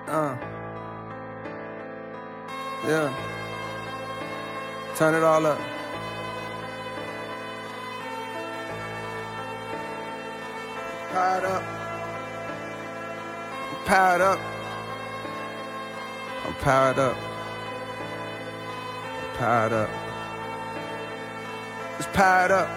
Yeah. Turn it all up. Powered up. I'm powered up. I'm powered up. I'm powered up. It's powered up.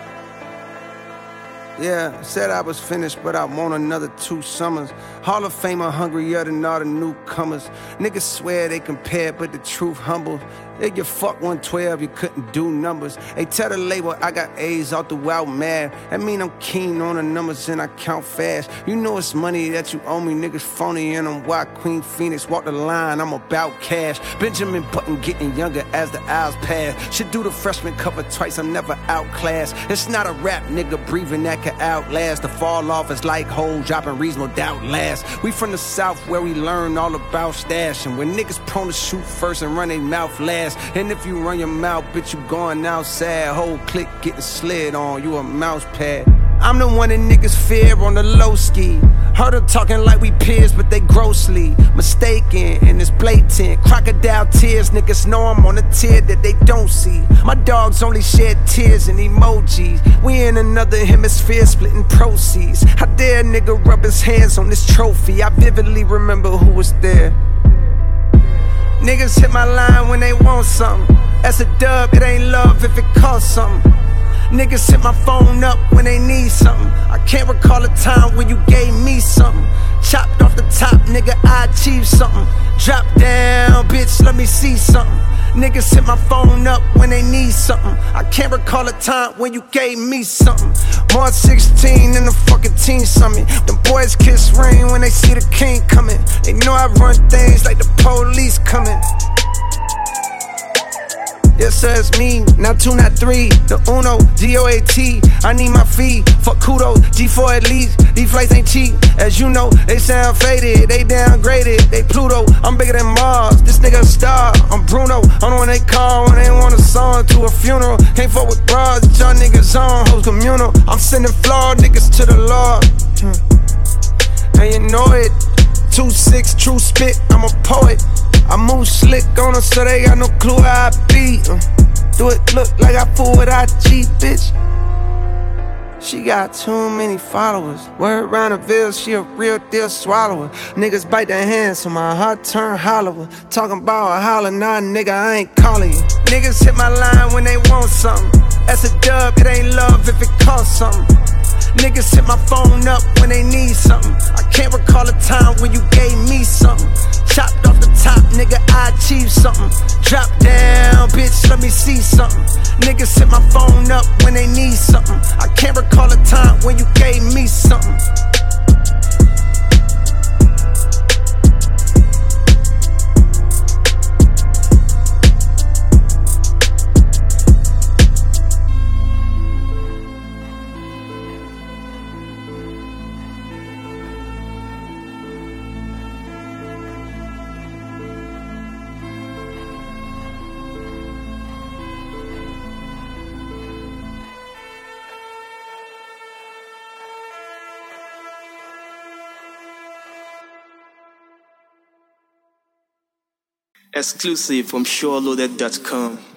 Yeah, said I was finished, but I want another 2 summers. Hall of Famer hungrier than all the newcomers. Niggas swear they compare, but the truth humble. They get fuck 112, you couldn't do numbers. They tell the label I got A's all throughout mad. That mean I'm keen on the numbers and I count fast. You know it's money that you owe me, niggas phony, and I'm why Queen Phoenix walk the line, I'm about cash. Benjamin Button getting younger as the hours pass. Should do the freshman cover twice, I'm never outclassed. It's not a rap nigga breathing that can outlast. The fall off is like hole dropping reasonable doubt last. We from the south where we learn all about stashing. When niggas prone to shoot first and run their mouth last. And if you run your mouth, bitch, you going outside. Whole clique getting slid on, you a mouse pad. I'm the one that niggas fear on the low ski. Heard them talking like we peers, but they grossly mistaken, and it's blatant. Crocodile tears, niggas know I'm on a tier that they don't see. My dogs only shed tears and emojis. We in another hemisphere splitting proceeds. How dare a nigga rub his hands on this trophy? I vividly remember who was there. Niggas hit my line when they want something. That's a dub, it ain't love if it costs something. Niggas hit my phone up when they need something. I can't recall a time when you gave me something. Chopped off the top, nigga, I achieved something. Drop down, bitch, let me see something. Niggas hit my phone up when they need something. I can't recall a time when you gave me something. March 16 in the fucking teen summit. Them boys kiss rain when they see the king coming. They know I run things like the police coming. Yes, sir, it's me, not 2, not 3. The Uno, G-O-A-T, I need my fee. Fuck kudos, G4 at least. These flights ain't cheap, as you know. They sound faded, they downgraded. They Pluto, I'm bigger than Mars. This nigga a star, I'm Bruno. I'm the one they call when they want a song to a funeral. Can't fuck with bras, y'all niggas on, hoes communal. I'm sending flawed niggas to the Lord. And you know it, 2-6, true spit, I'm a poet. I move slick on them so they got no clue how I be. Do it look like I fool with IG, bitch? She got too many followers. Word round the Ville, she a real deal swallower. Niggas bite their hands so my heart turn hollower. Talking about a holler, nah nigga, I ain't calling you. Niggas hit my line when they want something. That's a dub, it ain't love if it costs something. Niggas hit my phone up when they need something. I can't recall a time when you gave me something. Chopped off the top, nigga, I achieved something. Drop down, bitch, let me see something. Niggas hit my phone up when they need something. I can't recall a time when you gave me something. Exclusive from SureLoaded.com.